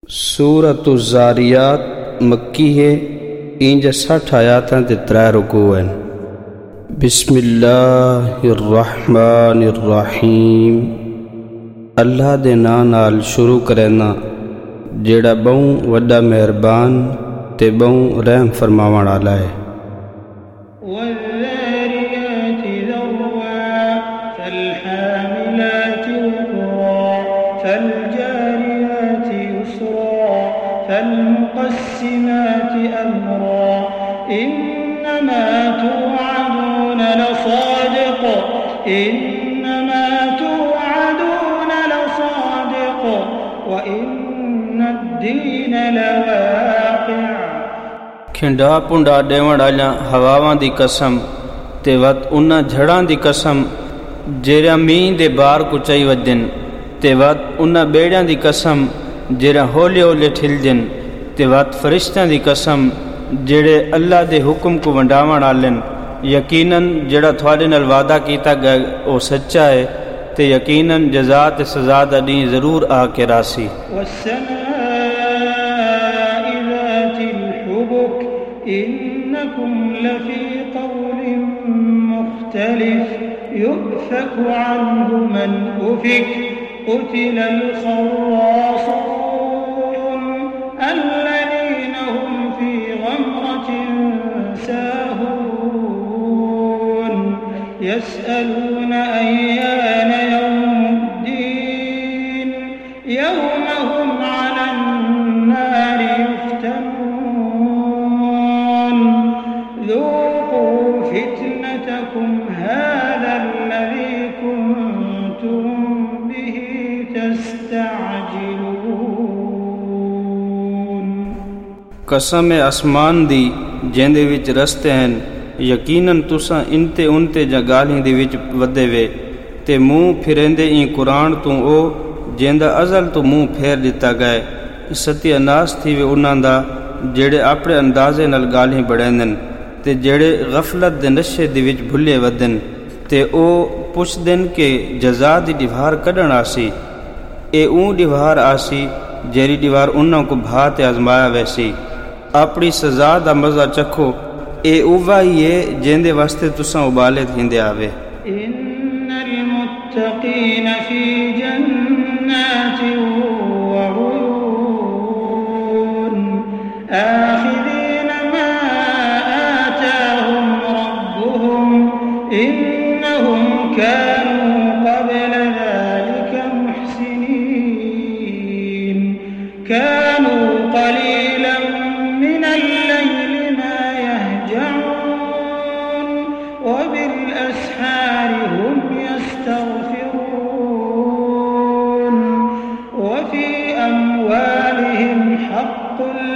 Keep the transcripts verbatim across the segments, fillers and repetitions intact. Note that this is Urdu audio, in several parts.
سورۃ الزاریات مکی ہے، انج سٹھ آیاتاں تے ترے رکوع ہیں۔ بسم اللہ الرحمن الرحیم، اللہ دے ناں نال شروع کرینا جیڑا بہوں وڈا مہربان تے بہوں رحم فرماون والا ہے۔ والذاريات ذروا فالحاملات وقرا فالجاريات يسرا فالمقسمات أمرا إنما توعدون لصادق إنما توعدون لصادق وإن الدين لواقع۔ کھنڈا پنڈا ڈیوڑ آلیاں ہواواں دی قسم تے وت انہاں جھڑاں دی قسم جیڑا مین دے بار کو چائی ودن تے وت انہاں بیڑیاں دی قسم جیڑا ہولے ہولے ٹھل جن تے وت فرشتیاں دی قسم جیڑے اللہ دے حکم کو ونڈاون آلن۔ یقیناً جیڑا تھوڑے نال وعدہ کیتا گیا او سچا ہے تے یقیناً جزا تے سزا دا دین ضرور آ کے راسی۔ إنكم لفي قول مختلف يؤفك عنه من أفك قتل الخراصون الذين هم في غمرة ساهون يسألون أيان يوم الدين يوم هم على النار يفتنون ذوقوا فتنتكم هذا الذي كنتم به تستعجلون۔ قسم آسمان دی جیندے وچ رستے ہیں، یقیناً تساں انتے انتے جا گالیں دے وچ ودے وے تے منہ پھریندے این قرآن تو او جیندا ازل تو منہ پھیر دتا گئے۔ ستیہ ناس تھی وے انہاں دا جڑے اپنے اندازے نال گالیں بڑھیندن تے جڑے غفلت دے نشے دے وچ بھلے ودن تے او پوچھ دن کہ جزا دی ڈیوار کڈن آسی، اے اون ڈیوار آسی جیری ڈیوار انہاں کو بھا تے آزمایا ویسی۔ اپنی سزا دا مزہ چکھو، اے اوہ ہی ہے جیندے واسطے تساں ابالے تھیندے آوے۔ ان المتقین فی جنات وعیون آخذین ما آتاهم ربهم انہم كانوا قبل ذلك محسنین كانوا قلیلا من الليل ما يهجعون وبالأسحار هم يستغفرون وفي أموالهم حق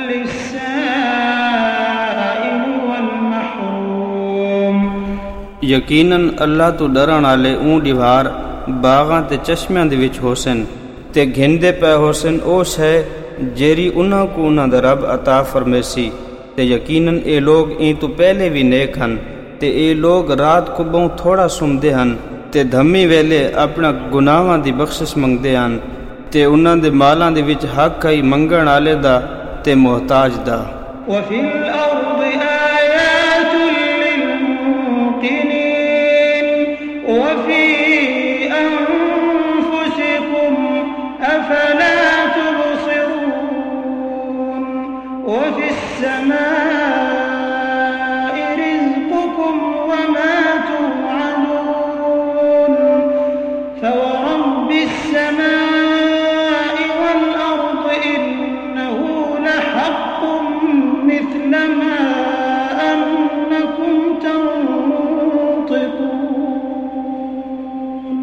للسائل والمحروم۔ یقیناً اللہ تو ڈرن والے اون ڈیوار باغاں تے چشمیاں دے وچ ہوسن تے گھندے پے ہوسن او شے جیری انہاں کو انہاں دا رب عطا فرمیسی تے یقیناً اے لوگ این تو پہلے بھی نیک ہن تے اے لوگ رات کو بہوں تھوڑا سمدے ہن تے دھمی ویلے اپنا گناہاں دی بخشش منگدے ہن تے انہاں دے مالاں دے وچ حق ہے منگن والے دا تے محتاج دا۔ وفي الأرض آيات للموقنين وفي أنفسكم أفلا تبصرون وفي السماء رزقكم وما توعدون فورب السماء والأرض إنه لحق مثل ما أنكم تنطقون۔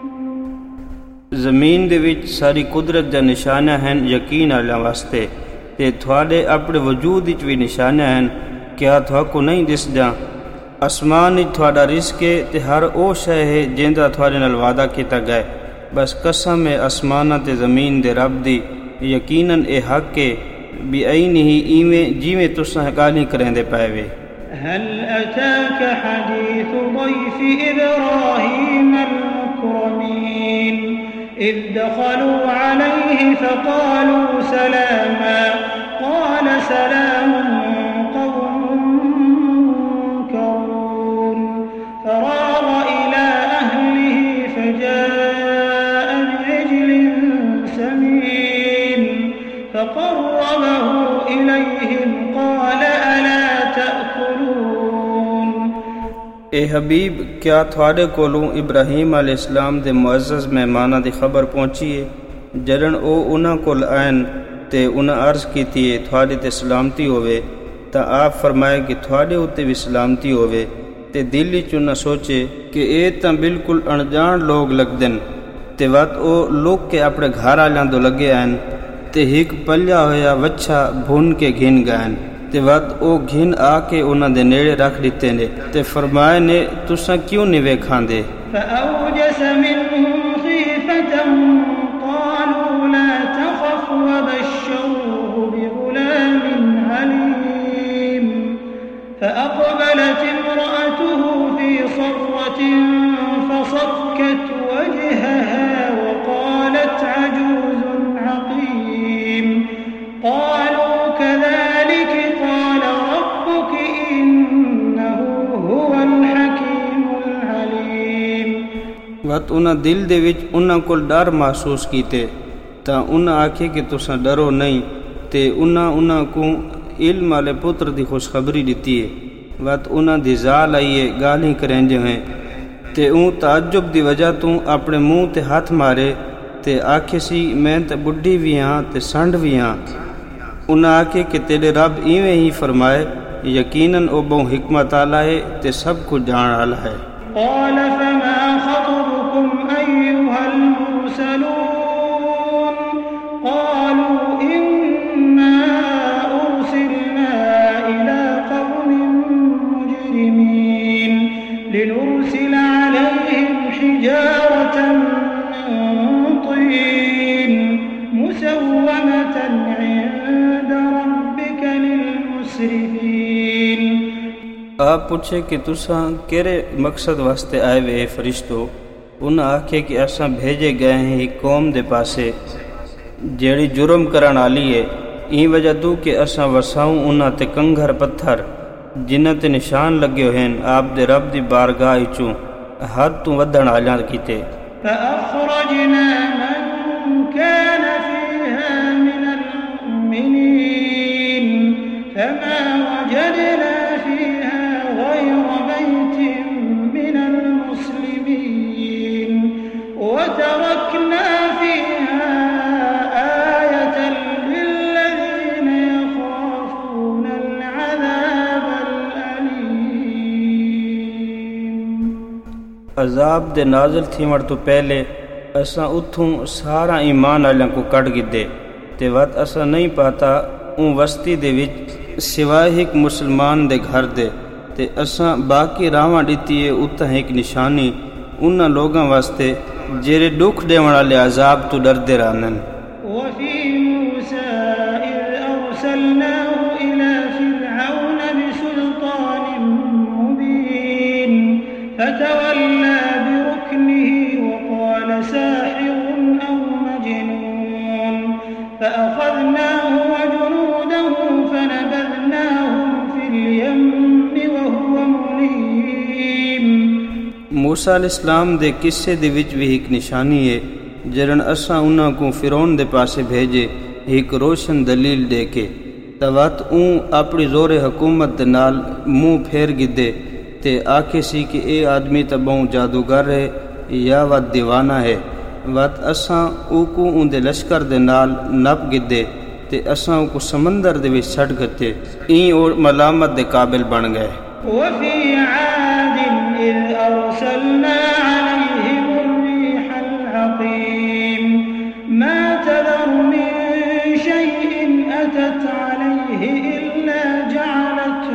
زمین دے وچ ساری قدرت دا نشانہ ہیں یقین آلیاں واسطے تے تھوڑے اپنے وجود وچ بھی نشانہ ہیں، کیا تھوڑا کو نہیں دس جاں؟ آسمان وچ تھوڑا رزق ہے تے ہر او شے ہے جیندا تھوڑے نال وعدہ کیتا گئے۔ بس قسم ہے آسماناں تے زمین دے رب دی، یقیناً اے حق ہے بھی عین ہی ایویں جیویں تساں گالیں کریندے پئے وے۔ هل أتاك حديث ضيف إبراهيم المكرمين إذ دخلوا عليه فقالوا سلاما فقربه إليهم قال ألا تأكلون۔ اے حبیب کیا تھوڑے کولوں ابراہیم علیہ السلام دے معزز مہماناں دی خبر پہنچی ہے جڑن او انہاں کول آئن تے انہاں عرض کیتی ہے تھوڑے تے سلامتی ہووے، تا آپ فرمائے کہ تھوڑے اتے بھی سلامتی ہووے، تے دلی چوں نہ سوچے کہ اے تاں بالکل انجان لوگ لگدن، تے وقت او لوگ کے اپنے گھر آلیاں دو لگے آئن تے ہک پلیا ہویا وچھا بھون کے گھن گائن، تے وقت او گھن آ کے انہاں دے نیڑے رکھ دیتے نے تے فرمائے نے تساں کیوں نہیں ویکھاں دے؟ فأوجس منهم خيفة قالوا لا تخف وبشروه بغلام عليم فأقبلت امرأته في صرة فصكت وجهها وقالت عجوز عقيم قالوا كذلك قال ربك إنه هو الحكيم العليم۔ وقت انہاں دل دے وچ انہاں کول ڈر محسوس کیتے تا انہاں آکھے کہ تساں ڈرو نہیں، تے انہاں انہاں کو علم والے پتر دی خوشخبری دیتی ہے۔ وقت انہاں دی زال آئیے گالی کرینجے ہیں تے اون تعجب دی وجہ تو اپنے منہ تے ہاتھ مارے تے آکھے سی میں تے بڈھی بھی ہاں تے سنڈ بھی ہاں۔ انہاں آکھے کہ تیرے رب ایویں ہی فرمائے یقیناً او بہت حکمت والا ہے تے سب کچھ جان والا ہے۔ قال فما خطبكم أيها المرسلون قالوا إنا أرسلنا إلى قوم مجرمين لنرسل عليهم حجارة من طين مسومة عند ربك للمسرفين۔ آپ پوچھے کہ تساں کیرے مقصد واسطے آئے وے فرشتو؟ انہاں آکھے کہ اساں بھیجے گئے ہیں ایک قوم دے پاسے جیڑی جرم کرن والی ہے، این وجہ تو کہ اساں وساؤں انہاں تے کنگھر پتھر جنہاں تے نشان لگے ہوئے ہیں آپ دے رب دی بارگاہ چوں حد تو ودھن والیاں کیتے۔ فأخرجنا من كان فيها من المؤمنين فما وجدنا فيها غير بيت من المسلمين وتركنا فيها آية للذين يخافون العذاب الأليم۔ عذاب دے نازل تھیوڑ تو پہلے اساں اتھوں سارا ایمان والوں کو کٹ گدے تے وقت اساں نہیں پاتا اون وسطی دے وچ سوائے ایک مسلمان دے گھر دے تے اساں باقی راواں ڈتی ہے اتھا ایک نشانی انہاں لوگاں واسطے جیڑے دکھ دیون والے عذاب تو ڈردے رہندن۔ وفي موسى إذ أرسلناه إلى فرعون بسلطان مبين فتولى بركنه وقال ساحر أو مجنون فأخذناه وجنوده فنبذناهم في اليم وهو مليم۔ موسیٰ علیہ السلام دے قصے دے وچ بھی ایک نشانی ہے جرن اساں انہاں کو فرعون دے پاسے بھیجے ایک روشن دلیل دے کے توات اون اپنی زور حکومت دے نال منہ پھیر گدے تے آکھے سی کہ اے آدمی تے بہوں جادوگر ہے یا وات دیوانہ ہے۔ وات اساں او کو اون دے لشکر دے نال نپ گدے تے اساں او کو سمندر دے وچ سٹ گتے این اور ملامت دے قابل بن گئے۔ وفي عاد إذ أرسلنا عليهم الريح العقيم ما تذر من شيء أتت عليه إلا جعلته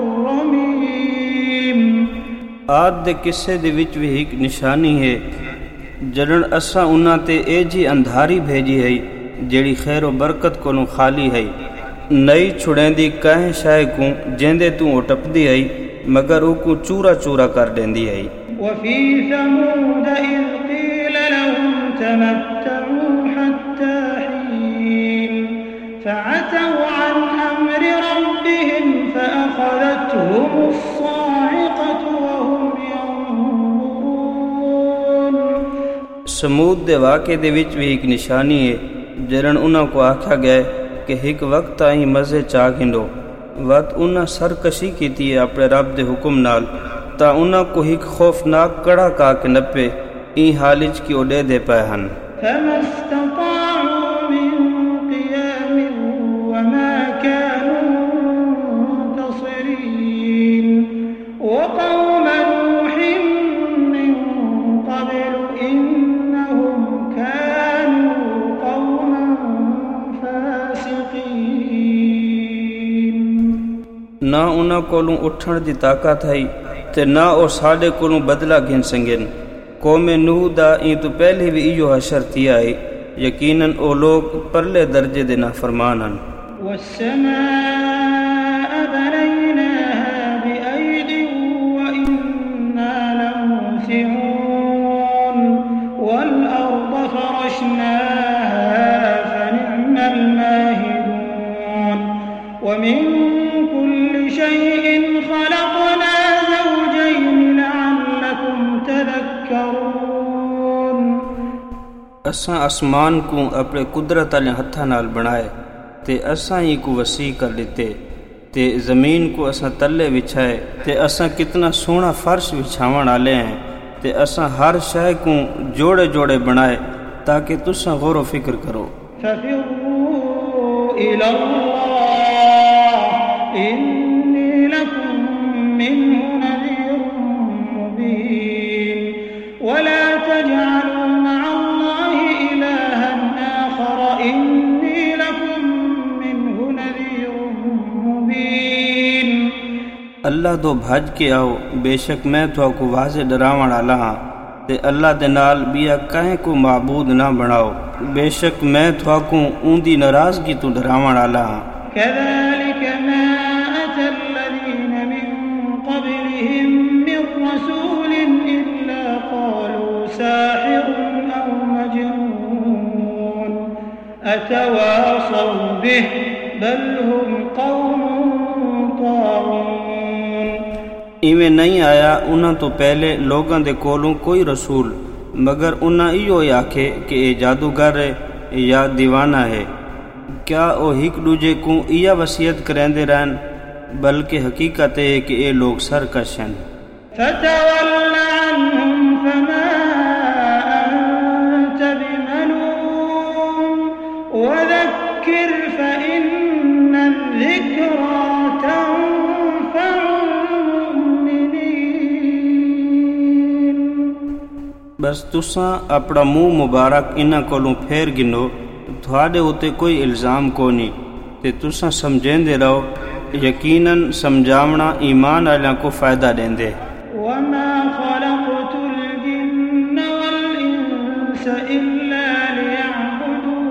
كالرميم۔ آد دے قصے دے وچ بھی ایک نشانی ہے جڑن اساں انہاں تے اے جی اندھاری بھیجی ہے جیڑی خیر و برکت کولوں خالی ہے، نئی چھڑیندی کہیں شے کو جیندے تو اٹپدی ہے مگر او کو چورا چورا کر دیندی ہے۔ وفي ثمود إذ قيل لهم تمتعوا حتى حين فعتوا عن أمر ربهم فأخذتهم الصاعقة وهم ينظرون۔ سمود دے واقعے دے وچ بھی ایک نشانی ہے جرن انہاں کو آکھا گئے کہ ایک وقت آئی مزے چا گھنڈو وقت انہاں سرکشی کیتی ہے اپنے رب دے حکم نال تا انہاں کو ایک خوفناک کڑا کا کے نپے این حالج کی اڈے دے پائے ہن فما استطاعوا من قيام وما كانوا منتصرين وقوم نوح من قبل إنهم كانوا قوما فاسقين نہ انہاں کولوں اٹھن دی طاقت ہے تے نہ او ساڈے کولوں بدلہ گھن سنگن قوم نوح دا این تو پہلے بھی ایو حشر تھی آئی یقیناً او لوگ پرلے درجے دے نافرمان ہن والسماء بنيناها بأيد وإنا لموسعون والأرض فرشناها فنعم الماهدون ومن كل شيء خلقنا زوجين لعلكم تذكرون اساں آسمان کو اپنے قدرت والے ہتھاں نال بنائے تے اساں ہی کو وسیع کر لیتے تے زمین کو اساں تلے بچھائے تے اساں کتنا سونا فرش بچھاون والے ہیں تے اساں ہر شے کو جوڑے جوڑے بنائے تاکہ تساں غور و فکر کرو ففروا إلى الله إني لكم منه نذير مبين ولا تجعلوا مع الله إلها آخر إني لكم منه نذير مبين اللہ دو بھج کے آؤ بے شک میں تو کو واضح ڈراون والا ہاں تے اللہ دے نال بیا کہیں کو معبود نہ بناؤ بے شک میں تو کو اوندی ناراضگی تو ڈراون والا ہاں كذلك ما أتى الذين من قبلهم من رسول إلا قالوا ساحر أو مجنون أتواصوا به بل هم قوم طاغون ایویں نہیں آیا انہاں تو پہلے لوگاں دے کولوں کوئی رسول مگر انہاں ایو ہی آکھے کہ اے جادوگر ہے یا دیوانہ ہے کیا او ہک دوجے کو ایا وصیت کریندے رہن بلکہ حقیقت ہے کہ اے لوگ سرکش ہیں فتول عنهم فما أنت بملوم وذكر فإن الذكرى تنفع المؤمنين بس تساں اپنا منہ مبارک انہاں کولوں پھیر گنو تھوڑے ہوتے کوئی الزام کو نہیں تے تساں سمجھیندے رہو یقیناً سمجھاونا ایمان والوں کو فائدہ دیندے وما خلقت الجن والإنس إلا ليعبدون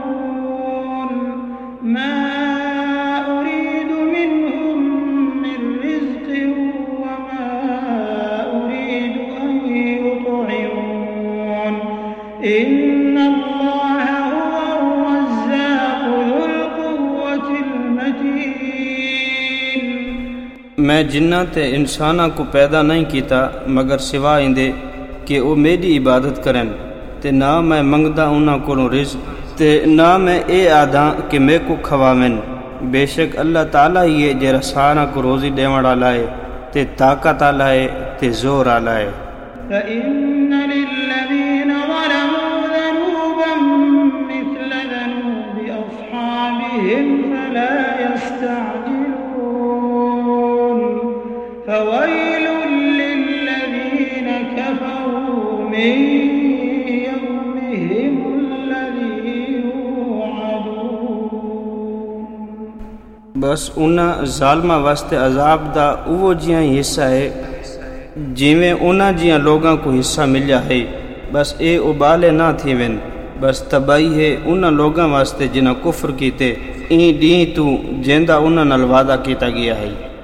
ما أريد منهم من رزق وما أريد أن يطعمون إن الله هو الرزاق ذو القوة المتين میں جنہ تے انساناں کو پیدا نہیں کیتا مگر سوا اندے کہ وہ میری عبادت کرن تے نہ میں منگدا انہاں کولوں رزق تے نہ میں اے آدھاں کہ میں کو کھواویں بے شک اللہ تعالیٰ ہی ہے جڑا سارا کو روزی دیوݨ والا ہے تے طاقت والا ہے تے زور والا ہے فإن للذين ظلموا ذنوبا مثل ذنوب أصحابهم فلا يستعجلون فويل للذين كفروا من يومهم الذي يوعدون بس انہاں ظالماں واسطے عذاب دا اوہ جیاں ہی حصہ ہے جیویں انہاں جیاں لوگاں کو حصہ ملیا ہے بس اے ابالے نہ تھی ون بس تباہی ہے انہاں لوگاں واسطے جنہاں کفر کیتے این ڈیں تو جیندہ انہاں نال وعدہ کیتا گیا ہے